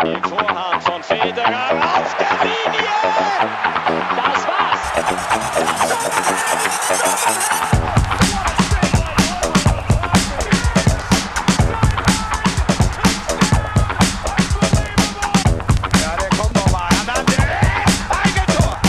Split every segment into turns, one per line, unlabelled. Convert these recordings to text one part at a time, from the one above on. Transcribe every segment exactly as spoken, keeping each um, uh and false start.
Vorhand von Federer auf der Linie. Das war's. Ja, der kommt noch mal. Eigentor.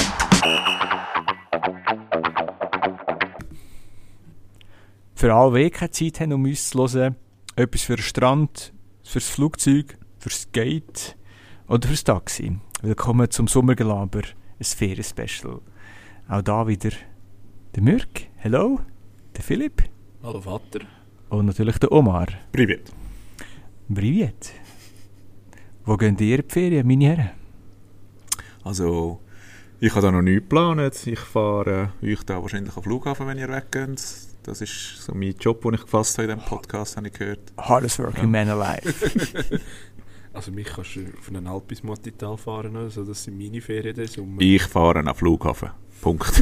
Für alle, die keine Zeit haben, um uns zu hören, etwas für den Strand, fürs Flugzeug, fürs Skate oder fürs Taxi. Willkommen zum Sommergelaber, ein Ferien-Special. Auch da wieder der Mürk, hello, der Philipp.
Hallo Vater.
Und natürlich der Omar.
Privet.
Privet. Wo gehen ihr in die Ferien, meine Herren?
Also, ich habe da noch nichts geplant. Ich fahre äh, euch da wahrscheinlich am Flughafen, wenn ihr weggeht. Das ist so mein Job, den ich gefasst habe in diesem Podcast, habe ich gehört.
Hardest working ja. Man alive.
Also mich kannst du auf einen Alp bis Mottital fahren, also das sind meine Ferien des Sommer.
Ich fahre am Flughafen. Punkt.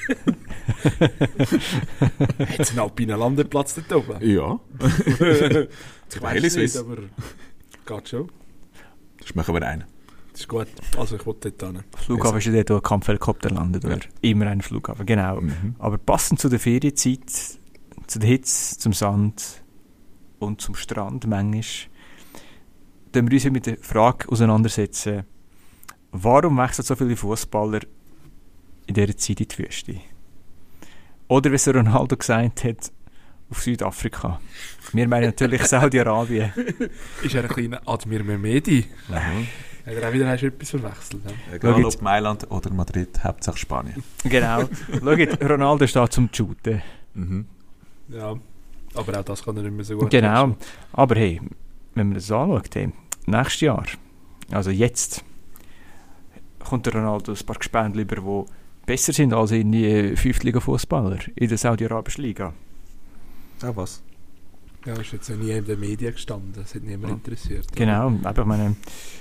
Hat es einen alpinen Landeplatz dort oben?
Ja.
Ich weiß es nicht, aber geht schon.
Das machen wir einen.
Das ist gut. Also ich will dort hin.
Flughafen ist ja dort, wo ein Kampfhelikopter landet, oder? Ja. Immer ein Flughafen, genau. Mhm. Aber passend zu der Ferienzeit, zu der Hitze, zum Sand und zum Strand manchmal, können wir uns mit der Frage auseinandersetzen, warum wechseln so viele Fußballer in dieser Zeit in die Wüste? Oder wie es Ronaldo gesagt hat, auf Südafrika. Wir meinen natürlich Saudi-Arabien.
Ist er ein kleiner Admir Mehmedi? Mhm. Hat er auch wieder etwas verwechselt? Ja?
Egal ob Mailand oder Madrid, Hauptsache Spanien.
Genau. Schaut, Ronaldo steht zum Shooten.
Mhm.
Ja, aber auch das kann er nicht mehr so gut.
Genau.
Machen.
Aber hey, wenn man das anschaut, hey, nächstes Jahr, also jetzt, kommt der Ronaldo ein paar Gespendel über, die besser sind als in die Fünftliga-Fußballer in der Saudi-Arabischen Liga.
Ja, was?
Ja, ist jetzt ja nie in den Medien gestanden, das hat niemand ja. interessiert.
Genau, aber ich meine,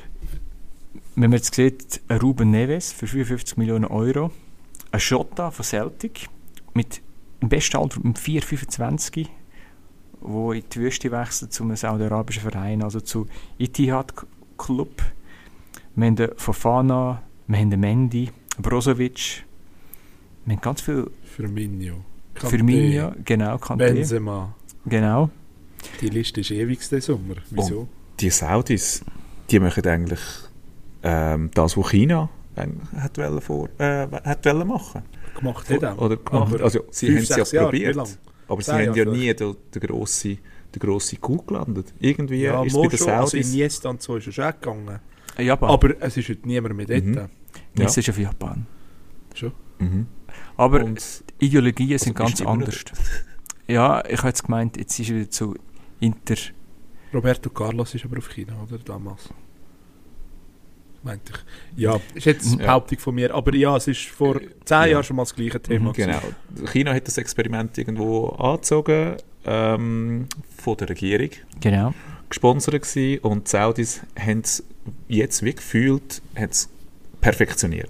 wenn man jetzt sieht, ein Ruben Neves für fünfundfünfzig Millionen Euro, ein Jota von Celtic mit dem besten Alter mit vier fünfundzwanzig, wo in die Wüste wechselt zu einem saudi-arabischen Verein, also zu Ittihad Club. Wir haben den Fofana, wir haben den Mendy, Brozovic, wir haben ganz viel...
Firmino.
Firmino, genau, Kanté.
Benzema.
Genau.
Die Liste ist ewig diesen Sommer. Wieso?
Und die Saudis, die machen eigentlich ähm, das, was China hat wollen vor, äh, hat wollen machen.
Gemacht hat er.
Oder gemacht.
Aber
also sie haben es ja probiert. Aber sie haben ja nie den, den grossen den grossen Coup gelandet. Irgendwie
ja,
ist es bei den Saudis...
Also in Iniesta und so ist es auch gegangen.
Japan.
Aber es ist heute niemand mehr dort.
Mhm.
Das ja. ist auf Japan.
Schon?
Mhm.
Aber
und
die Ideologien
also
sind ganz anders. Ja, ich habe jetzt gemeint, jetzt ist er wieder zu Inter...
Roberto Carlos ist aber auf China, oder? Damals. Meinte ich. Ja, ist jetzt eine ja. Behauptung von mir. Aber ja, es ist vor zehn ja. Jahren schon mal das gleiche Thema.
Mhm, genau. China hat das Experiment irgendwo angezogen ähm, von der Regierung.
Genau.
Gesponsert gewesen, und die Saudis haben es jetzt wie gefühlt perfektioniert.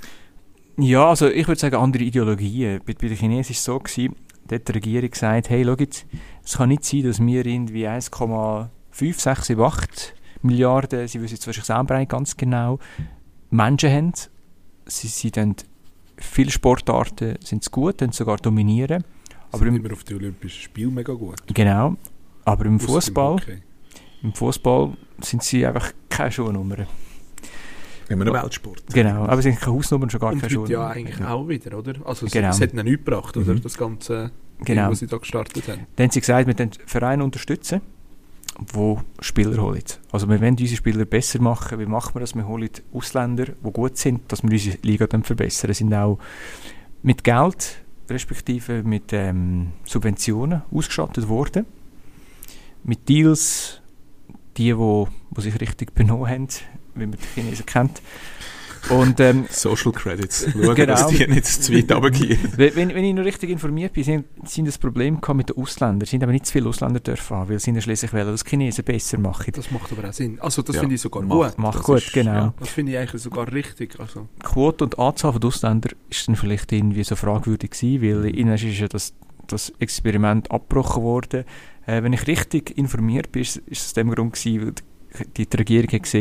Ja, also ich würde sagen, andere Ideologien. Bei, bei den Chinesen war es so gewesen, da hat die Regierung gesagt, hey, schau jetzt, es kann nicht sein, dass wir irgendwie eins Komma fünf, sechs, sieben, acht Milliarden, sie wissen jetzt wahrscheinlich selber nicht ganz genau, Menschen haben. Sie sind viele Sportarten sind gut, können sogar dominieren.
Aber sind immer auf die Olympischen Spiele mega gut.
Genau, aber im Fußball im Fußball sind sie einfach keine Schuhnummer.
In einem Weltsport.
Genau, aber sie sind keine Hausnummern, schon gar keine Schuhnummer.
Ja, eigentlich ja. auch wieder, oder? Also es,
genau.
es hat ihnen nichts gebracht, oder?
Mhm.
Das ganze
genau.
Ding, was sie da gestartet haben.
Dann haben sie gesagt, wir den Verein unterstützen, die Spieler holen. Also wir wollen unsere Spieler besser machen. Wie machen wir das? Wir holen Ausländer, die gut sind, dass wir unsere Liga dann verbessern. Sie sind auch mit Geld, respektive mit ähm, Subventionen ausgestattet worden. Mit Deals, die, die, die sich richtig benommen haben, wie man die Chinesen kennt. Und, ähm,
Social Credits. Schauen,
genau.
dass die nicht zu weit runtergehen.
Wenn, wenn ich noch richtig informiert bin, sind, sind das Problem mit den Ausländern. Es sind aber nicht zu viele Ausländer dürfen haben, weil sie ja schließlich wollen, dass die Chinesen besser machen.
Das macht aber auch Sinn. Also das
ja.
finde ich sogar
macht,
gut.
Macht gut,
ist,
genau.
Ja, das finde ich eigentlich sogar richtig. Also.
Die Quote und die Anzahl der Ausländer ist dann vielleicht irgendwie so fragwürdig gewesen, weil ihnen ist ja das, das Experiment abgebrochen worden. Äh, wenn ich richtig informiert bin, ist es aus dem Grund gewesen, weil die, die Regierung hat gesehen,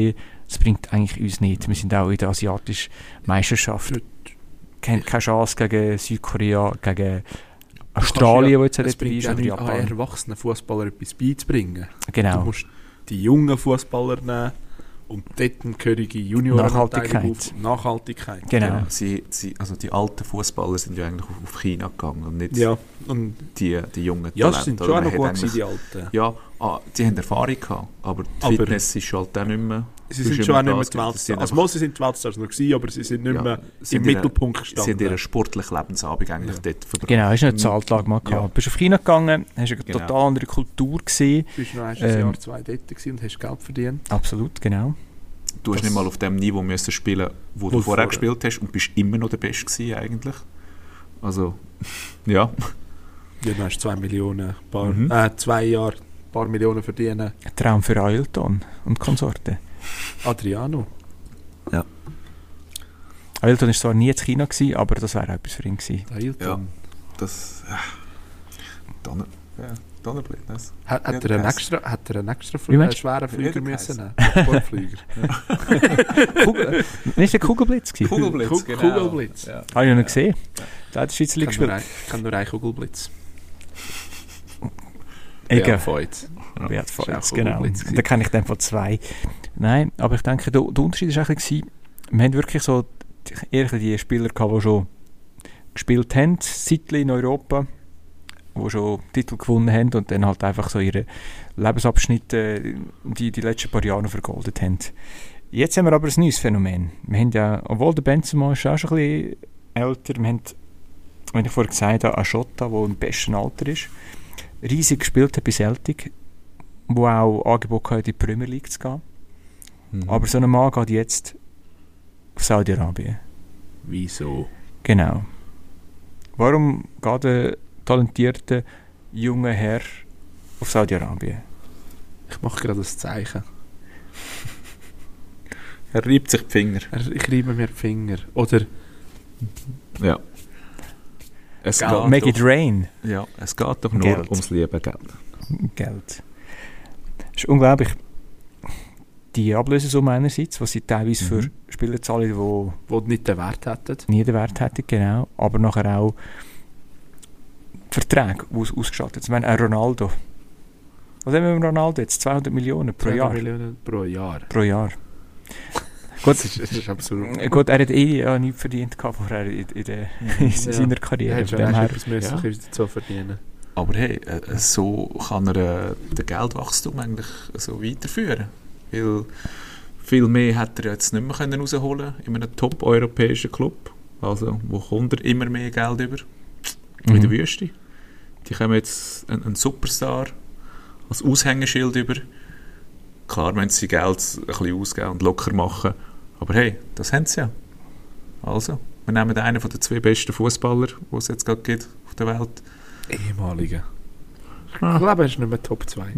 Das bringt eigentlich uns nicht. Wir sind auch in der asiatischen Meisterschaft. Keine keine Chance gegen Südkorea, gegen Australien, wo jetzt
es
dabei
bringt
ist,
auch
oder
nicht
Japan.
an erwachsenen Fußballer etwas beizubringen.
Genau.
Du musst die jungen Fußballer nehmen und dort eine gehörige Junioren
Nachhaltigkeit.
Nachhaltigkeit.
Genau.
Sie, sie, also die alten Fußballer sind ja eigentlich auf, auf China gegangen und nicht
Ja, und
die, die jungen
ja, das sind
oder?
schon auch
Man
noch
hat
gut gewesen,
eigentlich-
die Alten.
Ja, ah, die haben Erfahrung gehabt, aber die
Aber
Fitness ist halt auch nicht mehr...
Sie
du
sind
hast
schon auch
immer
nicht mehr
das,
die
sie sind
Weltstars. Also
einfach-
mal, sie sind die Weltstars noch gewesen, aber sie sind nicht
Ja,
mehr
sie
im
haben ihre-
Mittelpunkt
Sie haben ihren
gestanden.
sportlichen Lebensabend eigentlich
Ja.
dort verbracht.
Genau, hast du eine Zeitlage mal gehabt.
Ja.
Du bist auf China gegangen, hast eine
Genau.
total andere Kultur gesehen.
Du bist noch erst ein
Ähm,
Jahr, zwei dort gewesen und hast Geld verdient.
Absolut, genau.
Du hast
Das-
nicht mal auf dem Niveau müssen spielen, wo,
Wo
du vorher
vorher.
gespielt hast und bist immer noch der Beste gewesen eigentlich. Also, ja.
Ja, du hast zwei Millionen, paar,
Mhm.
äh, zwei Jahre, ein paar Millionen verdienen.
Ein Traum für Ailton und Konsorten.
Adriano.
Ailton war zwar nie in China, gewesen, aber das wäre etwas für ihn gewesen.
Ailton.
Das... Äh, Donner... Ja, Donnerblitz. Das.
Hat, hat,
Ja,
er einen
das-
extra, hat er einen extra
Wie
Flü-
meinst
äh, schweren Flüger
der
müssen
geheißen?
nehmen? Sportflüger.
Kugel, nicht der Kugelblitz gewesen?
Kugelblitz,
Ku-
genau.
Kugelblitz.
Ja.
Habe ich noch nicht gesehen. Da hat der Schweizer
Ich
gespielt.
kann, ich kann nur einen Kugelblitz.
Egal.
Voigt.
Beat
Das war
Feutz,
auch
genau.
Kugelblitz gewesen.
Da kenne ich dann von zwei. Nein, aber ich denke, der, der Unterschied war ein bisschen, wir haben wirklich so die- eher die Spieler gehabt, die schon gespielt haben, Zeitchen in Europa, die schon Titel gewonnen haben und dann halt einfach so ihre Lebensabschnitte die, die letzten paar Jahre noch vergoldet haben. Jetzt haben wir aber ein neues Phänomen. Wir haben ja, obwohl der Benzema ist auch schon ein bisschen älter, wir haben, wenn ich vorher gesagt habe, Aschota, der im besten Alter ist, riesig gespielt hat bei Celtic, wo auch Angebot hatte, in die Premier League zu gehen.
Mhm.
Aber so ein Mann geht jetzt auf Saudi-Arabien.
Wieso?
Genau. Warum geht der talentierte junge Herr auf Saudi-Arabien?
Ich mache gerade das Zeichen.
Er reibt sich die Finger.
Er- Ich reibe mir die Finger. Oder
Ja. Es
Geld.
geht,
Make it
doch,
rain.
ja, es geht doch nur
Geld.
ums liebe Geld.
Geld. Es ist unglaublich. Die Ablösesumme einerseits, was sie teilweise
Mhm.
für Spieler zahlen, die
wo die nicht den Wert hätten.
nie den Wert hätten, genau. Aber nachher auch die Verträge aus, ausgestattet. Ich meine, ein Ronaldo. Was haben wir mit Ronaldo jetzt? zweihundert Millionen pro
zweihundert
Jahr.
Millionen pro Jahr.
Pro Jahr. Gut,
Das ist, das ist absurd.
Äh, Gut, er hat eh ja nichts verdient gehabt vorher in, in, der, in
Ja.
seiner
Er
Karriere.
hat
Von
schon
dem
erst
her,
etwas müssen,
ja.
um dazu verdienen.
Aber hey, äh, so kann er äh, den Geldwachstum eigentlich so weiterführen. Weil viel mehr hätte er jetzt nicht mehr können rausholen in einem top-europäischen Club. Also, wo kommt er immer mehr Geld über? In der
Mhm.
Wüste. Die kommen jetzt einen, einen Superstar als Aushängeschild über. Klar müssen sie Geld ein bisschen ausgeben und locker machen. Aber hey, das haben sie ja. Also, wir nehmen einen von den zwei besten Fußballer, die es jetzt gerade gibt auf der Welt.
Ehemalige.
Ah.
Ich glaube, er ist nicht mehr Top zwei.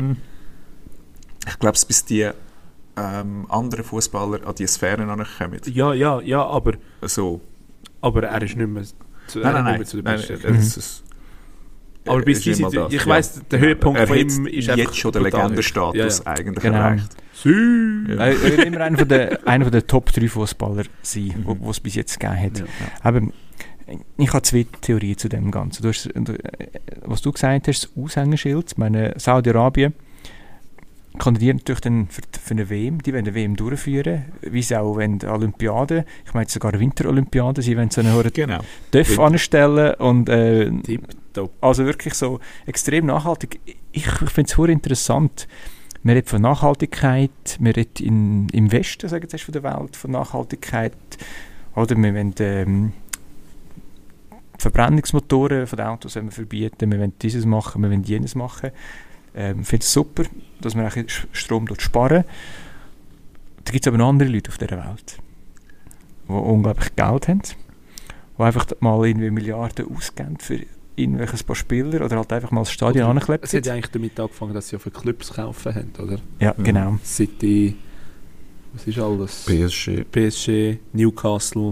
Ich glaube, bis die ähm, anderen Fußballer an die Sphäre noch nicht kommen.
Ja, ja, ja, aber,
So.
aber er ist nicht mehr zu,
Nein,
er
nein,
ist nicht
nein.
mehr zu den
nein,
Besten.
es ist-
Aber
er
bis
ist
diese,
nicht mal das,
ich
ja.
weiss, der Höhepunkt
er
von
hat
ihm ist einfach
jetzt schon den
brutal
Legendenstatus
hoch.
eigentlich
Genau.
erreicht.
Ja.
Ja.
Er er wird immer einer von der, einer von der Top drei Fußballer sein,
Mhm.
wo wo es bis jetzt gegeben hat.
Ja.
Aber ich habe zwei Theorien zu dem Ganzen. Du hast, du, äh, was du gesagt hast, das Aushängeschild. Ich meine, Saudi-Arabien kandidiert natürlich dann für, für eine W M. Die wollen eine W M durchführen, wie sie auch wollen Olympiaden. Ich meine sogar Winterolympiaden. Sie wollen so eine hohe
Genau.
Dörf
Winter.
anstellen und äh,
Tipptopp.
also wirklich so extrem nachhaltig. Ich, ich finde es sehr interessant. Man redet von Nachhaltigkeit, man redet in, im Westen, sagen wir von der Welt, von Nachhaltigkeit. Oder wir wollen ähm, Verbrennungsmotoren von den Autos wollen wir verbieten, wir wollen dieses machen, wir wollen jenes machen. Ähm, ich finde es super, dass man auch Strom dort sparen. Da gibt es aber noch andere Leute auf dieser Welt, die unglaublich Geld haben, die einfach mal irgendwie Milliarden ausgeben für irgendwelches paar Spieler oder halt einfach mal das Stadion
Oder-
angeklebt
Es hat ja
haben.
eigentlich damit angefangen, dass sie ja für Clubs kaufen haben, oder?
Ja,
Mhm.
genau.
City, was ist alles?
P S G.
P S G, Newcastle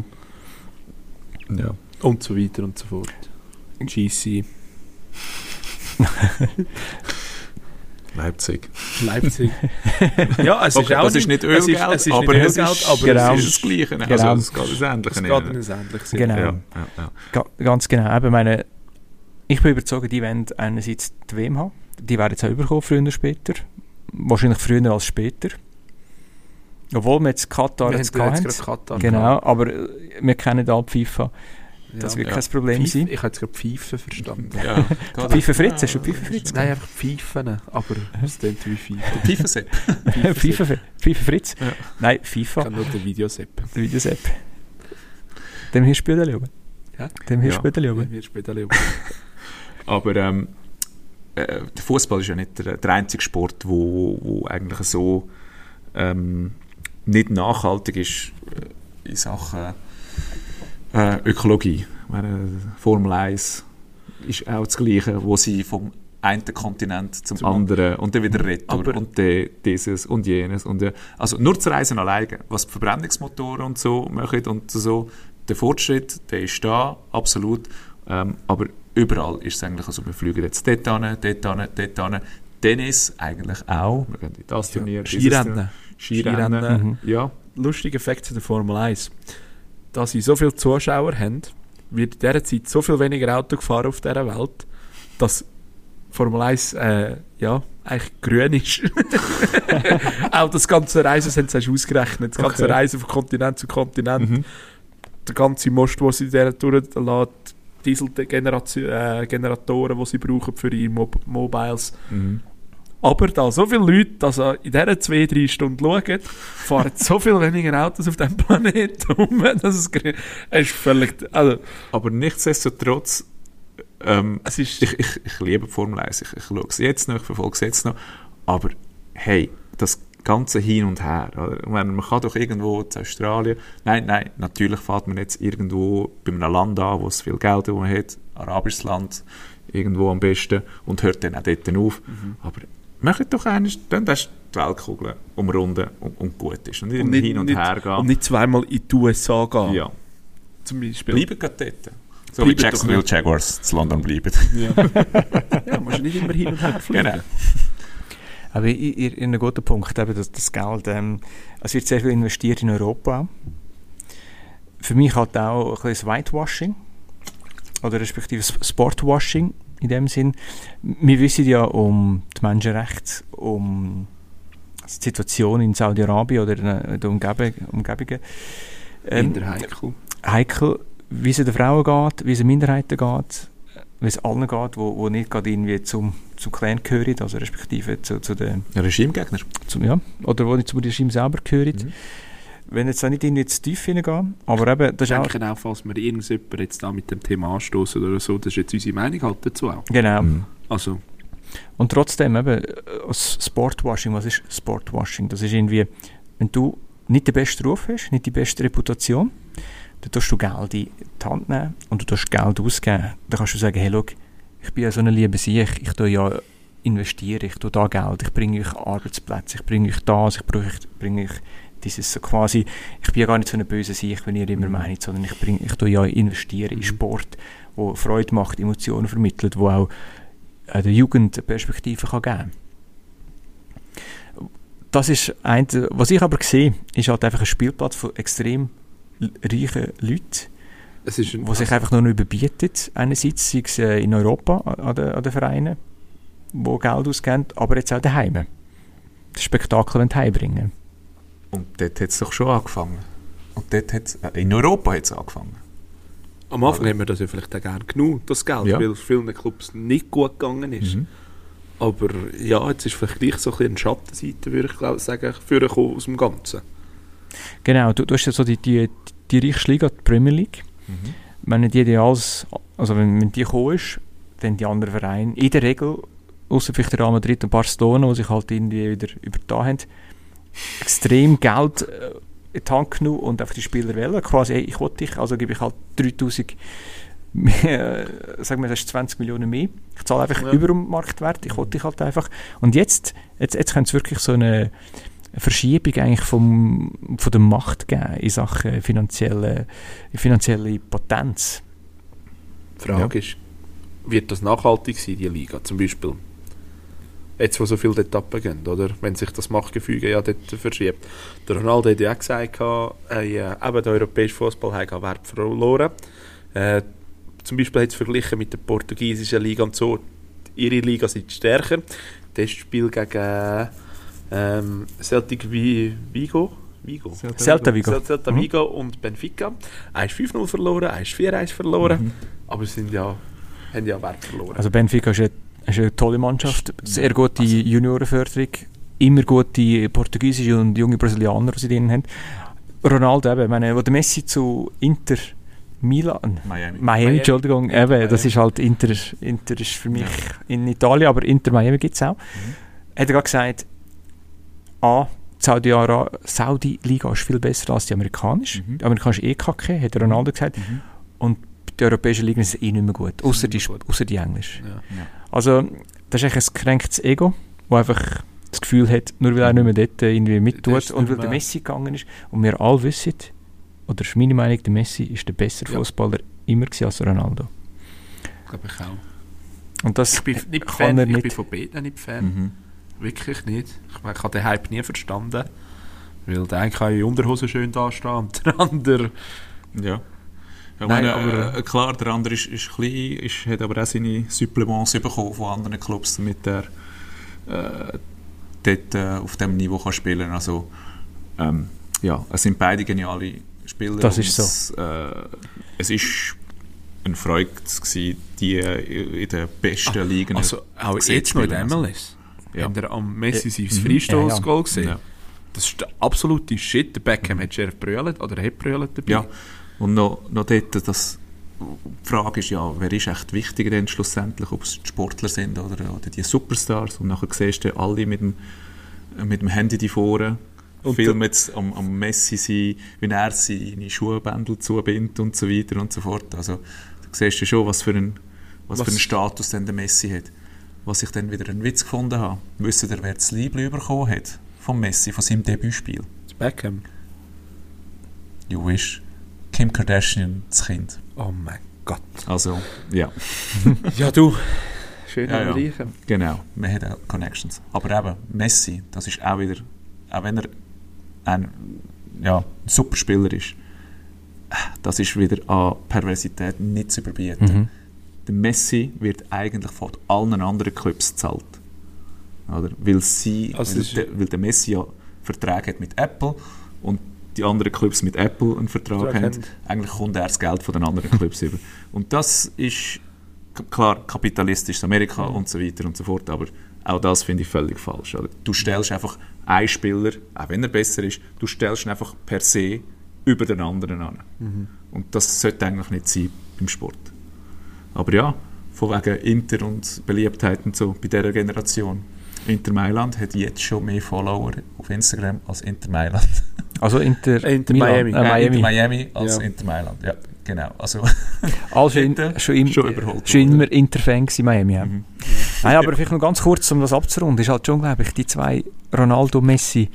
Ja.
und so weiter und so fort. G C.
Leipzig.
Leipzig. Ja, es
Okay,
ist auch
das ist nicht Ölgeld,
es ist, es ist
aber
nicht
es
Ölgeld,
ist,
aber
genau.
es
es
ist das Gleiche.
Genau.
Also es geht ins Ähnliche.
Es geht in ein ähnliches Sinn.
Genau.
Ja, ja, ja.
Ga- ganz genau. Eben meine, ich bin überzeugt, die wollen einerseits die W M haben. Die werden jetzt auch überkommen, früher oder später. Wahrscheinlich früher als später. Obwohl wir jetzt Katar
Wir
jetzt
haben
hatten.
jetzt gerade Katar
Genau,
gehabt.
aber äh, wir kennen alle die FIFA. Das
Ja.
wird
Ja.
kein Problem
Pfeife-
sein.
Ich habe jetzt gerade Pfeifen verstanden.
Ja,
Pfeife Fritz, hast du Pfeife Fritz?
Nein, einfach Pfeifen, aber es klingt wie Pfeifen.
Pfeifensepp.
Pfeife, Pfeife Fritz?
Ja.
Nein,
Ich
FIFA.
kann nur den Videosepp.
Der Videosepp. Dem hier spielen schauen.
Ja?
Dem hier
Ja.
spielen schauen.
Wir spielen
Aber ähm, äh, der Fußball ist ja nicht der, der einzige Sport, wo, wo eigentlich so ähm, nicht nachhaltig ist äh, in Sachen äh, Ökologie. Ich meine, Formel eins ist auch das Gleiche, wo sie vom einen Kontinent zum,
Zum
anderen und dann wieder retour
Aber-
und de, dieses und jenes. Und, äh, also nur zu reisen alleine, was die Verbrennungsmotoren und so machen und so, der Fortschritt, der ist da, absolut. Ähm, aber überall ist es eigentlich, also wir fliegen jetzt dort hin, dort hin, dort hin. Tennis eigentlich auch. Wir gehen in das Turnier, dieses
Skirennen.
Turnier. Skirennen.
Skirennen.
Mhm.
Ja.
Lustiger Fakt zu der Formel eins. Da sie so viele Zuschauer haben, wird in dieser Zeit so viel weniger Auto gefahren auf dieser Welt, dass Formel eins äh, ja, eigentlich grün ist. Auch das ganze Reisen, das haben sie erst ausgerechnet, das ganze
Okay.
Reisen von Kontinent zu Kontinent,
Mhm.
der ganze Most, den sie in dieser durchlässt, Dieselgeneratoren, die sie brauchen für ihre Mob- Mobiles.
Mhm.
Aber da so viele Leute, dass in diesen zwei, drei Stunden schauen, fahren so viel weniger Autos auf diesem Planeten rum, dass es, gr- es ist völlig... Also,
Aber nichtsdestotrotz, ähm,
es ist...
ich, ich, ich liebe die Formel eins, ich, ich schaue es jetzt noch, ich verfolge es jetzt noch, aber hey, das ganze Hin und Her, oder? Ich meine, man kann doch irgendwo zu Australien, nein, nein, natürlich fährt man jetzt irgendwo bei einem Land an, wo es viel Geld wo man hat, arabisches Land, irgendwo am besten, und hört dann auch dort auf,
Mhm.
aber macht doch eines, dann hast du die Weltkugel umrunden und, und gut ist, und nicht,
und nicht,
hin und
nicht,
her gehen.
und nicht zweimal in die U S A gehen,
Ja,
zum Beispiel.
bleiben gerade dort. So
Bleiben
wie Jacksonville
doch
Jaguars zu London bleiben.
Ja, ja musst du nicht immer hin und her fliegen.
Genau.
Aber in, in, in einem guten Punkt, eben das, das Geld, ähm, es wird sehr viel investiert in Europa auch. Für mich halt auch ein bisschen das Whitewashing oder respektive das Sportwashing in dem Sinn. Wir wissen ja um die Menschenrechte, um die Situation in Saudi-Arabien oder in der Umgebung, Umgebungen. Ähm,
In der Heikel.
heikel, wie es den Frauen geht, wie es den Minderheiten geht, wie es allen geht, wo, wo nicht gerade irgendwie zum, zum Clan gehören, also respektive zu, zu den,
Regimegegner.
zum, ja, oder wo nicht zum Regime selber gehören.
Mhm.
Wenn jetzt auch nicht irgendwie zu tief hineingehen, aber eben, das
Ich
ist auch,
denke auch, falls wir irgendjemand jetzt da mit dem Thema anstoßen oder so, das ist jetzt unsere Meinung halt dazu auch.
genau.
Mhm.
Also,
Und trotzdem eben, äh, das Sportwashing, was ist Sportwashing? Das ist irgendwie, wenn du nicht den besten Ruf hast, nicht die beste Reputation, dann tust du Geld in die Hand nehmen und du tust Geld ausgeben. Dann kannst du sagen, hey, schau, ich bin ja so eine liebe Sieg, ich tue ja investiere, ich tue da Geld, ich bringe euch Arbeitsplätze, ich bringe euch das, ich bringe euch, bringe euch dieses so quasi, ich bin ja gar nicht so eine böse Sieg, wenn ihr immer meint, sondern ich, bringe, ich tue ja investiere in Sport, wo Freude macht, Emotionen vermittelt, wo auch äh, der Jugend eine Perspektive kann geben. Das ist ein, was ich aber sehe, ist halt einfach ein Spielplatz von extrem l- reichen Leuten,
es ist ein,
die sich einfach nur noch überbieten, einerseits, sei es äh, in Europa an, an den, an den Vereinen, die Geld ausgeben, aber jetzt auch daheim. Das Spektakel heimbringen.
Und dort hat es doch schon angefangen. Und dort hat's, äh, in Europa hat es angefangen.
am Anfang haben wir das ja vielleicht auch gerne genug, das Geld,
Ja.
weil es vielen Clubs nicht gut gegangen ist.
Mhm.
Aber ja, jetzt ist vielleicht gleich so ein bisschen eine Schattenseite, würde ich glaub, sagen, vorgekommen aus dem Ganzen.
Genau, du, du hast ja so die, die, die reichste Liga, die Premier League.
Mhm.
Wenn die die alles, also wenn, wenn die gekommen ist, dann die anderen Vereine, in der Regel, außer vielleicht Real Madrid und Barcelona, die sich halt irgendwie wieder übertan haben, extrem Geld äh, in die Hand genommen und einfach die Spieler wählen. Quasi, hey, ich will dich, also gebe ich halt dreitausend, mehr, sagen wir, das ist zwanzig Millionen mehr. Ich zahle einfach
Ja.
über dem Marktwert, ich will dich halt einfach. Und jetzt, jetzt, jetzt kann es wirklich so eine Verschiebung eigentlich vom, von der Macht geben in Sachen finanzielle, finanzielle Potenz.
Die Frage ist, wird das nachhaltig sein, die Liga? Zum Beispiel, Jetzt, wo so viele dort abgehen, oder? Wenn sich das Machtgefüge ja dort verschiebt. Der Ronaldo hat ja auch gesagt, äh, eben der europäische Fußball hat an Wert verloren. Äh, zum Beispiel hat es verglichen mit der portugiesischen Liga und so. Ihre Liga sind stärker. Testspiel gegen ähm, Celtic Vigo. Vigo.
Celta, Celta Vigo.
Celta Vigo mhm. und Benfica. Eins fünf null verloren, eins vier eins verloren. Mhm. Aber sie sind ja, haben ja Wert verloren.
Also Benfica ist eine, ist eine tolle Mannschaft. Sehr gute also, Juniorenförderung. Immer gute portugiesische und junge Brasilianer, die sie drin haben. Ronaldo eben, meine, wo der Messi zu Inter Milan,
Miami,
Miami Entschuldigung, Inter, eben, Miami. Das ist halt Inter, Inter ist für mich ja. in Italien, aber Inter Miami gibt es auch. Mhm. Hat er gerade gesagt, A, die Saudi-Liga ist viel besser als die amerikanische. Mhm. Die amerikanische E K K, hat Ronaldo gesagt. Mhm. Und die europäische Liga ist eh nicht mehr gut, außer die, die englische. Ja. Ja. Also, das ist eigentlich ein gekränktes Ego, das einfach das Gefühl hat, nur weil er nicht mehr dort irgendwie mittut und weil der Messi gegangen ist. Und wir alle wissen, oder ist meine Meinung, der Messi ist der bessere ja. Fußballer immer als Ronaldo.
Glaube ich auch.
Und das
ich bin nicht
kann
Fan,
er nicht.
Ich bin von beiden nicht Fan. Mhm. Wirklich nicht. Ich, ich habe den Hype nie verstanden. Weil der eine kann in Unterhose schön dastehen und der andere...
Ja. Ja, Nein, meine, aber, äh, klar, der andere ist, ist klein, ist, hat aber auch seine Supplements bekommen von anderen Clubs, damit er äh, dort äh, auf diesem Niveau kann spielen kann. Also, ähm, ja, es sind beide geniale Spieler.
Das ist so.
Äh, es ist eine Freude gewesen, die in den besten Ach, Ligen
also auch jetzt noch in der M L S. Ja. Haben wir am Messi sein ja. Freistoßgoal ja, ja. gesehen? Ja. Das ist der absolute Shit. Der Beckham mhm. hat Sheriff brüllt oder hat brüllt dabei.
Ja, und noch, noch dort, das, die Frage ist ja, wer ist echt wichtiger denn schlussendlich, ob es die Sportler sind oder, oder die Superstars. Und nachher siehst du alle mit dem, mit dem Handy die vorne, filmen jetzt am, am Messi sein, wie er seine Schuhbändel zubindet und so weiter und so fort. Also du siehst ja schon, was für einen, was was? für einen Status denn der Messi hat. Was ich dann wieder einen Witz gefunden habe. Wisst ihr, wer das Liebling bekommen hat vom Messi, von seinem Debütspiel?
Das Beckham.
You wish. Kim Kardashian, das Kind.
Oh mein Gott.
Also, ja.
Ja, du. Schön
ja,
am
ja.
Reichen.
Genau, man hat auch Connections. Aber eben, Messi, das ist auch wieder, auch wenn er ein ja, super Spieler ist, das ist wieder an Perversität nicht zu überbieten. Mhm. Der Messi wird eigentlich von allen anderen Clubs gezahlt. Oder? Weil, sie, also weil, de, weil der Messi ja Verträge hat mit Apple und die anderen Clubs mit Apple einen Vertrag haben. haben. Eigentlich kommt er das Geld von den anderen Clubs über. Und das ist klar kapitalistisch, Amerika mhm. und so weiter und so fort, aber auch das finde ich völlig falsch. Oder? Du stellst einfach einen Spieler, auch wenn er besser ist, du stellst ihn einfach per se über den anderen an. Mhm. Und das sollte eigentlich nicht sein beim Sport. Aber ja, von wegen Inter und Beliebtheit und so bei dieser Generation. Inter Mailand hat jetzt schon mehr Follower auf Instagram als Inter Mailand.
Also Inter,
Inter Miami.
Äh, Miami. Inter Miami als ja. Inter Mailand, ja, genau. Also,
also in, schon, im, schon überholt. Schon immer Inter-Fan in Miami. Ja. Mhm. Nein, aber vielleicht noch ganz kurz, um das abzurunden, ist halt schon, glaube ich, die zwei Ronaldo, Messi,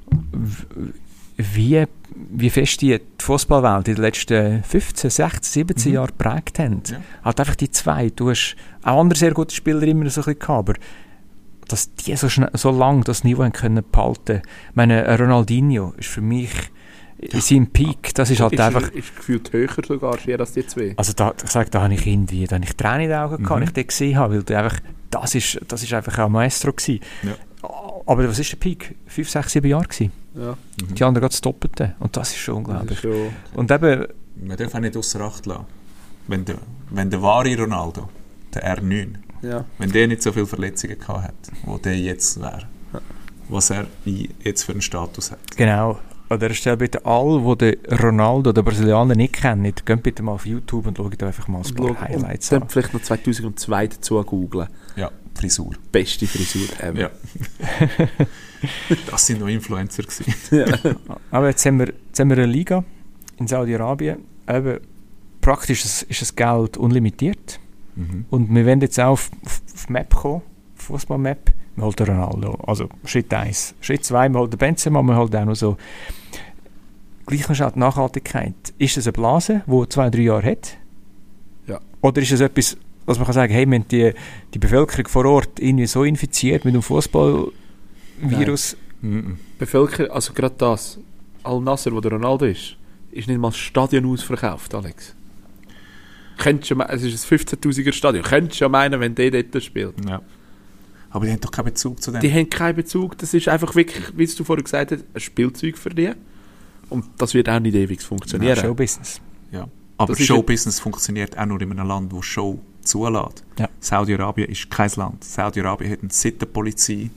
wie, wie fest die, die Fußballwelt in den letzten fünfzehn, sechzehn, siebzehn mhm. Jahren geprägt haben. Ja. Halt einfach die zwei. Du hast auch andere sehr gute Spieler immer so ein bisschen gehabt, aber dass die so, schnell, so lange das Niveau haben können behalten. Ich meine, Ronaldinho ist für mich ja. sein Peak, das ist halt
ist
einfach...
Er, ist gefühlt höher sogar als die zwei.
Also da, ich sage, da habe ich irgendwie, da habe ich Tränen in den Augen gehabt, mhm. ich den gesehen habe, weil der einfach, das ist, das ist einfach auch Maestro gewesen. Ja. Aber was ist der Peak? Fünf, sechs, sieben Jahre gewesen. Ja. Mhm. Die anderen gerade das Doppelte. Und das ist schon unglaublich. Ist schon... Und eben...
Man darf auch nicht ausser Acht lassen. Wenn der, wenn der wahre Ronaldo, der R neun, ja. wenn der nicht so viele Verletzungen gehabt hat, wo der jetzt wäre, ja. was er jetzt für einen Status hat.
Genau. An dieser Stelle bitte alle, die den Ronaldo, den Brasilianer, nicht kennen, geht bitte mal auf YouTube und schaut einfach mal ein paar Highlights
an. Und dann vielleicht noch zweitausendzwei dazu googeln.
Ja, Frisur.
Beste Frisur ever.
Ja. Das sind noch Influencer gewesen.
Ja. Aber jetzt haben, wir, jetzt haben wir eine Liga in Saudi-Arabien. Eben, praktisch ist das Geld unlimitiert. Mhm. Und wir wollen jetzt auch auf, auf, auf Map kommen, Fußball-Map. Wir holen Ronaldo. Also Schritt eins. Schritt zwei, wir holen den Benzema, wir holen auch noch so. Gleich noch die Nachhaltigkeit. Ist das eine Blase, die zwei, drei Jahre hat?
Ja.
Oder ist es etwas was man kann sagen, hey, wir haben die, die Bevölkerung vor Ort irgendwie so infiziert mit dem Fußballvirus.
Mhm. Bevölkerung, also gerade das, Al-Nassr, wo der Ronaldo ist, ist nicht mal das Stadion ausverkauft, Alex. Könntest du, es ist ein fünfzehntausender Stadion. Könntest du ja meinen, wenn der dort spielt.
Ja. Aber die haben doch keinen Bezug zu dem.
Die haben keinen Bezug. Das ist einfach wirklich, wie du vorher gesagt hast, ein Spielzeug für die. Und das wird auch nicht ewig funktionieren.
Ja, Showbusiness.
Ja. Aber
Das ist
Showbusiness funktioniert auch nur in einem Land, das Show zulässt.
Ja.
Saudi-Arabien ist kein Land. Saudi-Arabien hat eine Sittenpolizei,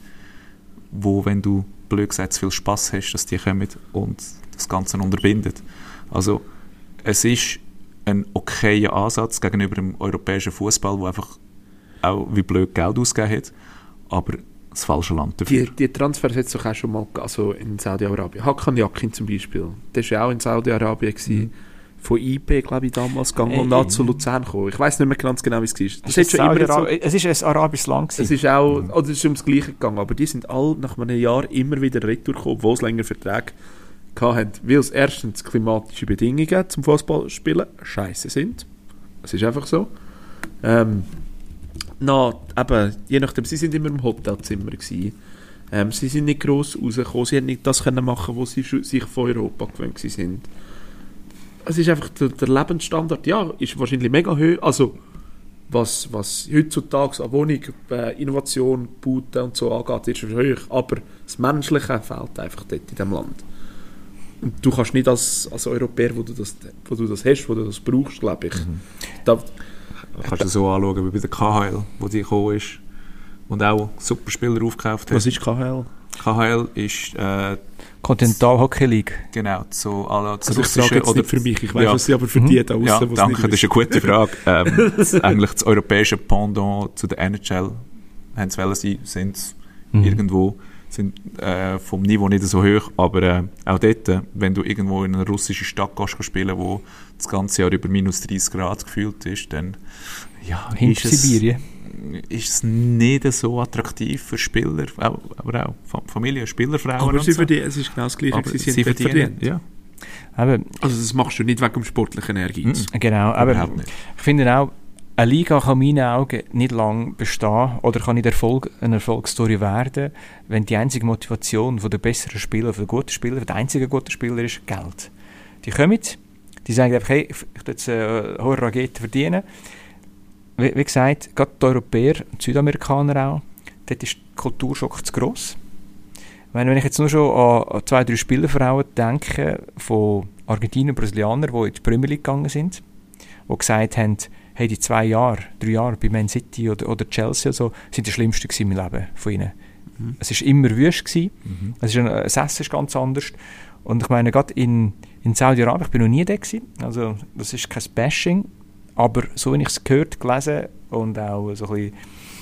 wo, wenn du blöd gesagt zu viel Spass hast, dass die kommen und das Ganze unterbindet. Also es ist ein okayer Ansatz gegenüber dem europäischen Fußball, der einfach auch wie blöd Geld ausgegeben hat, aber das falsche Land dafür.
Die, die Transfers hat es doch auch schon mal also in Saudi-Arabien. Hakan Yakin zum Beispiel, der war ja auch in Saudi-Arabien. Mhm. Von I P, glaube ich, damals gegangen und dann zu Luzern gekommen. Ich weiss nicht mehr ganz genau, wie es war. Das
Es,
hat schon immer so,
es ist ein arabisches Land.
es ist auch, oder es ist ums Gleiche gegangen, aber die sind alle nach einem Jahr immer wieder retour gekommen, obwohl es länger Verträge hatten, weil es erstens klimatische Bedingungen zum Fußballspielen scheiße sind. Es ist einfach so. Ähm, na, eben, je nachdem, sie sind immer im Hotelzimmer gewesen. Ähm, sie sind nicht gross rausgekommen, sie haben nicht das können machen, was sie schu- sich von Europa gewöhnt sind. Es ist einfach der, der Lebensstandard, ja, ist wahrscheinlich mega hoch. Also, was, was heutzutage an Wohnung, äh, Innovation, Bauten und so angeht, ist es hoch. Aber das Menschliche fehlt einfach dort in diesem Land. Und du kannst nicht als, als Europäer, wo du, das, wo du das hast, wo du das brauchst, glaube ich. Mhm. Da,
Kannst du so anschauen wie bei der K H L, wo die gekommen ist und auch super Spieler aufgekauft hat.
was ist K H L?
K H L ist äh,
Continental Hockey League.
genau so alle das
Also ich sage jetzt nicht für mich, ich weiß,
ja.
was sie aber für die da aussen,
Ja,
was
danke, das
nicht
ist eine gute Frage. ähm, das, eigentlich das europäische Pendant zu der N H L haben sie wollen sein, sind es
Mhm.
irgendwo, sind äh, vom Niveau nicht so hoch, aber äh, auch dort, äh, wenn du irgendwo in einer russischen Stadt gehst, spielen, wo das ganze Jahr über minus dreißig Grad gefühlt ist, dann ja,
Hinter
ist es,
Sibirien.
ist es nicht so attraktiv für Spieler, auch, aber auch Fa- Familie, Spielerfrauen
aber
und
sie
so.
verdienen, es ist genau das Gleiche,
Aber
sie sind
sie
dort
verdienen,
verdient.
ja.
Aber,
Also das machst du nicht wegen dem sportlichen Ehrgeiz.
genau, aber
Überhaupt nicht.
ich finde auch, eine Liga kann in meinen Augen nicht lange bestehen oder kann nicht Erfolg, eine Erfolgsstory werden, wenn die einzige Motivation von der besseren Spieler, von der guten Spieler, von der einzigen guten Spieler ist Geld. Die kommen, die sagen einfach, hey, ich will jetzt äh, hohe Raketen verdienen. Wie, wie gesagt, gerade die Europäer, die Südamerikaner auch, dort ist der Kulturschock zu gross. Ich meine, wenn ich jetzt nur schon an, an zwei, drei Spielerfrauen denke, von Argentinien und Brasilianern, die in die Premier League gegangen sind, die gesagt haben, hey, die zwei Jahre, drei Jahre bei Man City oder, oder Chelsea oder so, sind die schlimmsten gewesen im Leben von ihnen. Mhm. Es war immer wüst gewesen.
Mhm.
Es ist ein, das Essen ist ganz anders. Und ich meine, gerade in, in Saudi-Arabien, ich bin noch nie da gewesen, also das ist kein Bashing, aber so wie ich es gehört, gelesen und auch so ein bisschen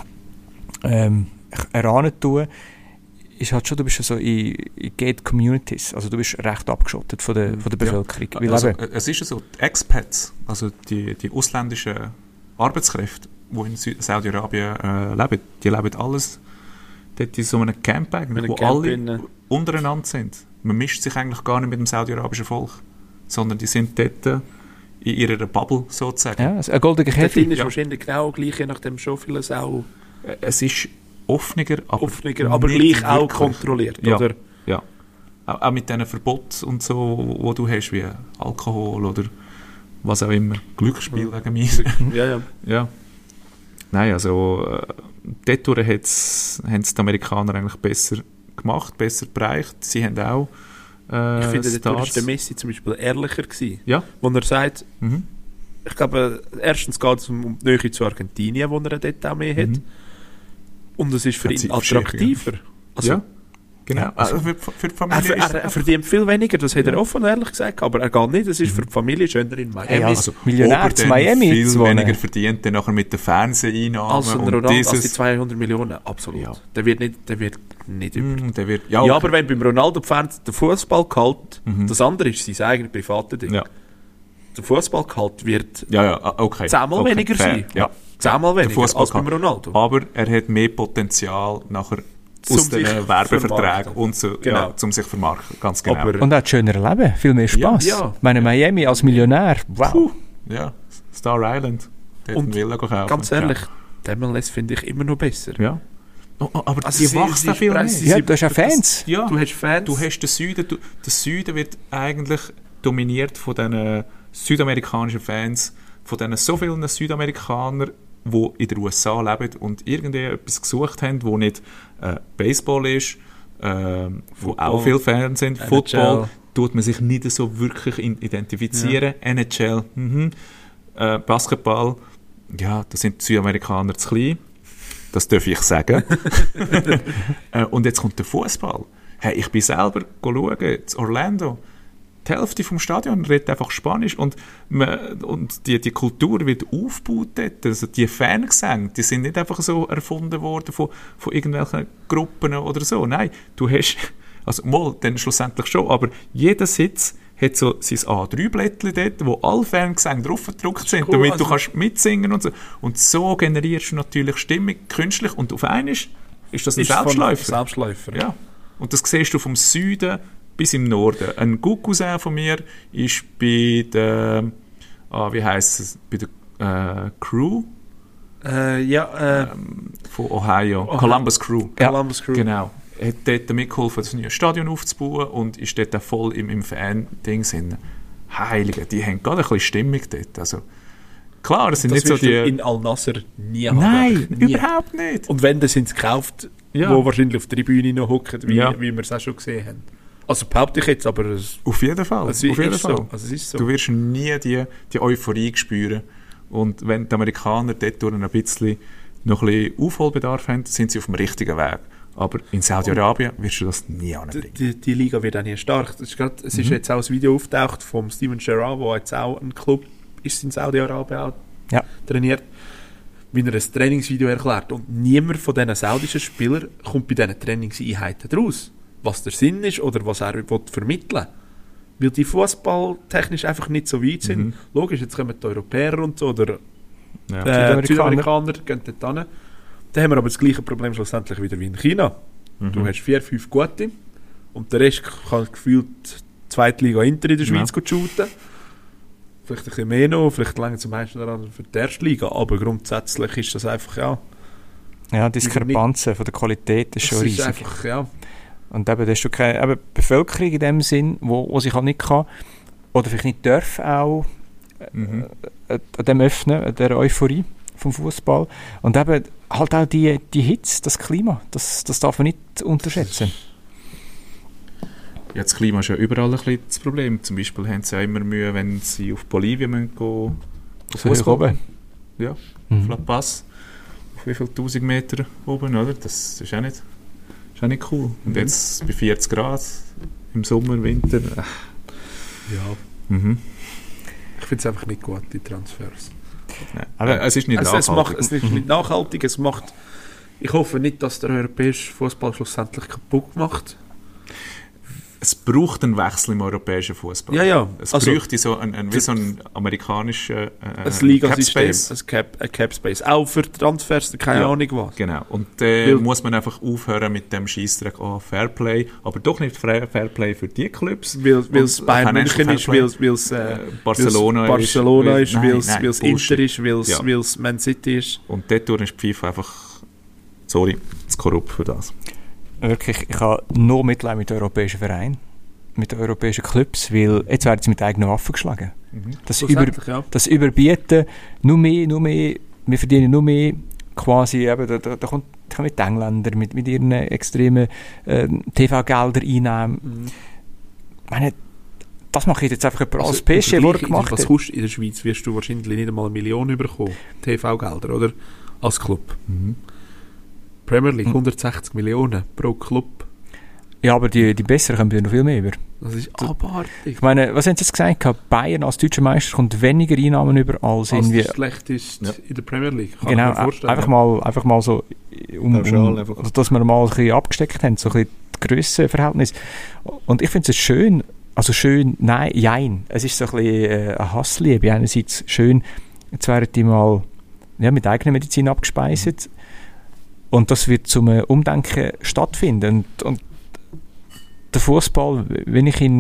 ähm, erahnen tue, ist halt schon, du bist so in, in Gated Communities, also du bist recht abgeschottet von der, von der Bevölkerung.
Ja.
Weil
Also,
eben,
es ist ja so, die Expats, also die, die ausländischen Arbeitskräfte, die in Sü- Saudi-Arabien äh, leben, die leben alles dort in so einem Camp eigentlich,
Mit
wo
einem Camp
alle
innen.
untereinander sind. Man mischt sich eigentlich gar nicht mit dem saudi-arabischen Volk, sondern die sind dort äh, in ihrer Bubble sozusagen.
ja, also ein goldener
Der
Käfig.
Finn ist
ja.
wahrscheinlich genau gleich, je nachdem schon vieles auch
Äh, Es ist offener, aber,
offener, aber
nicht
gleich auch
wirklich.
kontrolliert,
Ja.
oder?
Ja. Auch, auch mit diesen Verboten und so, wo, wo du hast, wie Alkohol oder was auch immer. Glücksspiel wegen mir.
Ja, ja.
Ja. Nein, also äh, dort haben es die Amerikaner eigentlich besser gemacht, besser bereicht. Sie haben auch äh,
Ich finde, dort war
Stars.
der Messi zum Beispiel ehrlicher gewesen,
Ja.
wo er sagt,
Mhm.
ich glaube, erstens geht es um um die Nähe zu Argentinien, wo er dort auch mehr hat.
Mhm.
Und es ist für
Hat
ihn
sie
attraktiver. Also,
ja, genau. Also für, für die
Er,
Familie ist
er, er verdient viel weniger, das hat er offen und ehrlich gesagt, aber er geht nicht, es ist für die Familie schöner in Miami.
Hey, also,
ob
Millionär
er
zu
dann
Miami
viel
zu wohnen.
weniger verdient, dann nachher mit den Fernseheinnahmen
als ein
und
Ronaldo, als die
dieses...
zweihundert Millionen, absolut.
Ja.
Der wird nicht, der wird nicht über.
Mm, der wird,
Ja,
ja,
aber wenn beim Ronaldo Fernsehen der Fußballgehalt,
Mhm.
das andere ist sein eigenes privates Ding.
ja,
Der Fußballgehalt wird
ja, ja, ah, okay.
zehnmal
okay,
weniger
fair,
sein.
Ja.
zehnmal
Der
weniger als
Fußballgehalt.
beim Ronaldo.
Aber er hat mehr Potenzial nachher
Zum
aus den
sich
Werbeverträgen
vermarkten.
und so, genau,
Genau.
zum sich vermarkten, ganz genau.
Aber-
Und auch das schönere Leben, viel mehr Spass.
Ja, ja.
Ich meine, Miami als Millionär, wow.
Puh.
ja, Star Island, dort
Und
einen Villa kaufen.
ganz ehrlich, die M L S finde ich immer noch besser.
Ja. Oh, oh, aber
Also
die
sie-
wächst
sie
auch viel mehr.
sprechen-
Ja,
sie-
du hast ja Fans.
Ja,
Du hast Fans.
du hast den Süden, du, der Süden wird eigentlich dominiert von diesen südamerikanischen Fans, von diesen so vielen Südamerikanern, die in den U S A leben und irgendwie etwas gesucht haben, wo nicht äh, Baseball ist, äh, wo auch viele Fans sind,
N H L.
Football, tut man sich nicht so wirklich in- identifizieren. N H L, mhm. äh, Basketball, ja, da sind die Südamerikaner zu klein. Das darf ich sagen. äh, und jetzt kommt der Fußball. Hey, ich bin selber schauen, in Orlando. Die Hälfte vom Stadion redet einfach Spanisch und, man, und die, die Kultur wird aufgebaut dort. Also die Fangesänge, die sind nicht einfach so erfunden worden von, von irgendwelchen Gruppen oder so. Nein, du hast, also mal, dann schlussendlich schon, aber jeder Sitz hat so sein A drei Blättchen dort, wo alle Fangesänge drauf gedruckt sind,
cool,
damit
also-
du kannst mitsingen und so. Und so generierst du natürlich Stimmung künstlich und auf einmal ist das ein
Ist von-
Selbstläufer.
Selbstläufer.
Ja. Und das siehst du vom Süden bis im Norden. Ein gut Cousin von mir ist bei der, ah, wie heisst es, bei der äh, Crew
Äh, ja, äh,
von Ohio,
Ohio.
Columbus Crew.
Columbus Crew.
Genau. Er hat dort mitgeholfen, das neue Stadion aufzubauen und ist dort auch voll im, im Fan-Ding drin. Heilige, die haben gerade ein bisschen Stimmung dort. Also, klar, es sind
Das
nicht so
wirst du
die...
in Al-Nasser nie haben.
Nein,
Nie.
überhaupt nicht.
Und wenn, dann sind sie gekauft,
Ja.
wo wahrscheinlich auf der Tribüne noch hocken, wie,
Ja.
wie wir es auch schon gesehen haben. Also behaupte ich jetzt, aber es,
Auf jeden Fall.
es
auf jeden
ist
Fall.
so. Also es ist so.
Du wirst nie die, die Euphorie spüren. Und wenn die Amerikaner dort durch ein bisschen noch ein bisschen Aufholbedarf haben, sind sie auf dem richtigen Weg. Aber in Saudi-Arabien wirst du das nie
die,
anbringen.
die, die Liga wird auch nie stark. Das ist grad, es ist
Mhm.
jetzt auch ein Video aufgetaucht vom Steven Gerrard, der jetzt auch ein Club ist in Saudi-Arabien auch
Ja.
trainiert, wie er ein Trainingsvideo erklärt. Und niemand von diesen saudischen Spielern kommt bei diesen Trainingseinheiten raus, was der Sinn ist oder was er will vermitteln will. Weil die fußballtechnisch einfach nicht so weit sind.
Mhm.
Logisch, jetzt kommen die Europäer und so, oder
Ja.
äh, die
Südamerikaner.
Südamerikaner gehen dort hin. Dann haben wir aber das gleiche Problem schlussendlich wieder wie in China.
Mhm.
Du hast vier, fünf gute und der Rest kann gefühlt die Zweitliga Inter in der Schweiz
Ja.
gut shooten. Vielleicht ein bisschen mehr noch, vielleicht länger zum meisten daran für die erste Liga, aber grundsätzlich ist das einfach, ja,
Ja, die Diskrepanzen von der Qualität ist
es
schon
ist
riesig.
einfach, ja,
Und eben, da hast du keine eben Bevölkerung in dem Sinn, wo, wo sich halt nicht kann, oder vielleicht nicht darf auch
Mhm.
äh, an dem öffnen, an der Euphorie vom Fußball. Und eben halt auch die, die Hitze, das Klima, das, das darf man nicht unterschätzen.
Ja, das Klima ist ja überall ein bisschen das Problem. Zum Beispiel haben sie ja immer Mühe, wenn sie auf Bolivien müssen gehen, auf
So hoch
Fußball.
oben.
Ja, auf
Mhm.
La Paz. Auf wie viele tausend Meter oben, oder? Das ist auch nicht, ist auch nicht cool. Und
Mhm.
jetzt bei vierzig Grad im Sommer, Winter. Äh.
ja.
Mhm.
Ich finde es einfach nicht gut, die Transfers.
Nein.
Aber
Äh, es ist nicht
Also, es,
nachhaltig.
macht, es ist nicht nachhaltig, es macht, ich hoffe nicht, dass der europäische Fußball schlussendlich kaputt macht.
Es braucht einen Wechsel im europäischen Fußball.
Ja, ja.
Es
Also,
bräuchte so einen, einen, wie so einen amerikanischen äh,
ein Ligasystem,
Capspace.
ein Cap, ein Capspace. Auch für Transfers, keine
Ja.
Ahnung was.
Genau. Und äh,
Weil-
muss man einfach aufhören mit dem Scheissdreck, oh, Fairplay, aber doch nicht Fair- Fairplay für die Clubs.
Weil weil es
Und
Bayern
Financial
München ist,
Fairplay.
weil weil es äh,
Äh, Barcelona,
weil's Barcelona ist,
Nein,
weil es
nein,
weil es
Bullshit.
Inter ist, weil es
Ja.
weil es Man City ist.
Und dort ist die FIFA einfach, sorry, zu korrupt für das.
Wirklich, ich habe nur Mitleid mit den europäischen Vereinen, mit den europäischen Clubs, weil jetzt werden sie mit eigenen Waffen geschlagen. Das, über,
Schlussendlich, ja.
das Überbieten, nur mehr, nur mehr, wir verdienen nur mehr, quasi, eben, da, da, da kommt da kommen die Engländer mit, mit ihren extremen äh, T V-Gelder einnehmen.
Mhm.
Ich meine, das mache ich jetzt einfach jemand als
Also,
P S G,
im
der
Vergleich,
gemacht
was
hat.
kostet in der Schweiz, wirst du wahrscheinlich nicht einmal eine Million bekommen. T V-Gelder, oder? Als Club. Premier League,
Mhm.
hundertsechzig Millionen pro Club.
Ja, aber die, die Besseren kommen ja noch viel mehr über.
Das ist abartig.
Ich meine, was haben sie jetzt gesagt? Bayern als deutscher Meister kommt weniger Einnahmen über als
Als
irgendwie...
das schlechteste
Ja.
in der Premier League. Kann
Genau,
ich mir vorstellen.
einfach mal, einfach mal so, um,
Pauschal
um,
einfach.
also, dass wir mal ein bisschen abgesteckt haben, so ein bisschen das Grössenverhältnis. Und ich finde es schön, also schön, nein, jein. Es ist so ein bisschen äh, eine Hassliebe. Einerseits schön, jetzt werden die mal ja, mit eigener Medizin abgespeist und das wird zum Umdenken stattfinden. Und, und der Fußball, wenn ich ihn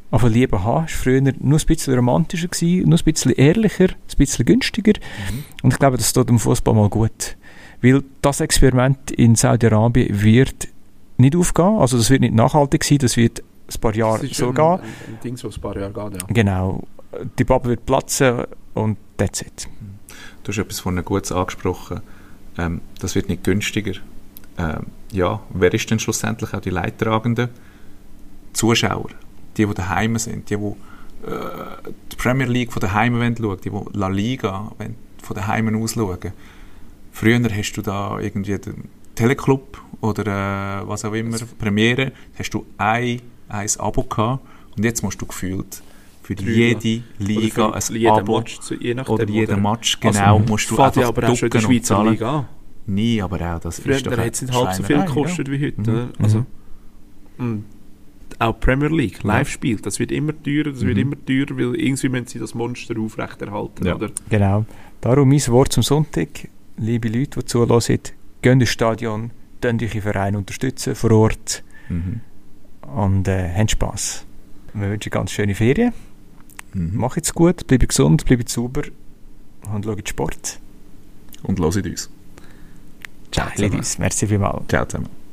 anfangen lieben haben. Es war früher nur ein bisschen romantischer gewesen, nur ein bisschen ehrlicher, ein bisschen günstiger.
Mhm.
Und ich glaube, das tut dem Fußball mal gut. Weil das Experiment in Saudi-Arabien wird nicht aufgehen, also das wird nicht nachhaltig sein, das wird ein paar Jahre
Das ist
so
ein,
gehen.
ein, ein Ding, so ein paar Jahre geht, ja.
Genau. Die Bubble wird platzen und that's it.
Du hast etwas von Gutes angesprochen. Ähm, das wird nicht günstiger. Ähm, ja, wer ist denn schlussendlich auch die Leidtragenden? Zuschauer. Die, die daheim sind. Die, die äh, die Premier League von daheim schauen. Die, die La Liga von daheim aus schauen. Früher hast du da irgendwie den Teleclub oder äh, was auch immer, Premiere, hast du ein, ein Abo gehabt und jetzt musst du gefühlt für
Drei,
jede Liga
oder für
ein
jeden
Abo
Match, zu, je nachdem,
oder jeden
oder?
Match, genau,
Also,
musst du
fährt ja
einfach
aber auch schon in der
ducken und
Schweizer
zahlen.
Liga an.
Nie, aber auch das
Früher
ist doch
hat es nicht halb so viel
Schweinerei,
gekostet wie heute.
Mhm.
Oder? Also, mh. Auch Premier League,
Ja.
live spielt, das wird immer teurer, das wird
Mhm.
immer teurer, weil irgendwie müssen sie das Monster aufrechterhalten.
Ja.
Oder?
Genau. Darum mein Wort zum Sonntag. Liebe Leute, die zuhören, geht ins Stadion, könnt euch im Verein unterstützen, vor Ort
Mhm.
und äh, habt Spass. Wir wünschen ganz schöne Ferien.
Mhm.
Macht es gut, bleibt gesund, bleibt sauber und schaut Sport.
Und hört uns.
Ciao,
zusammen.
Ladies. Merci vielmals.
Ciao zusammen.